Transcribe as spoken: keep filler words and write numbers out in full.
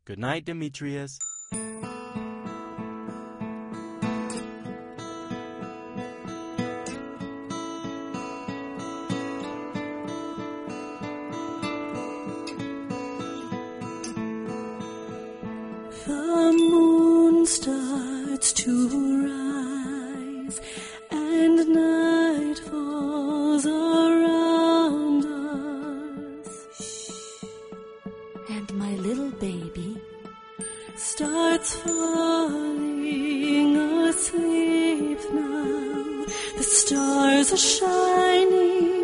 Good night, Demetrius. The moon starts to rise, and night falls around us. And my little baby starts falling asleep now. The stars are shining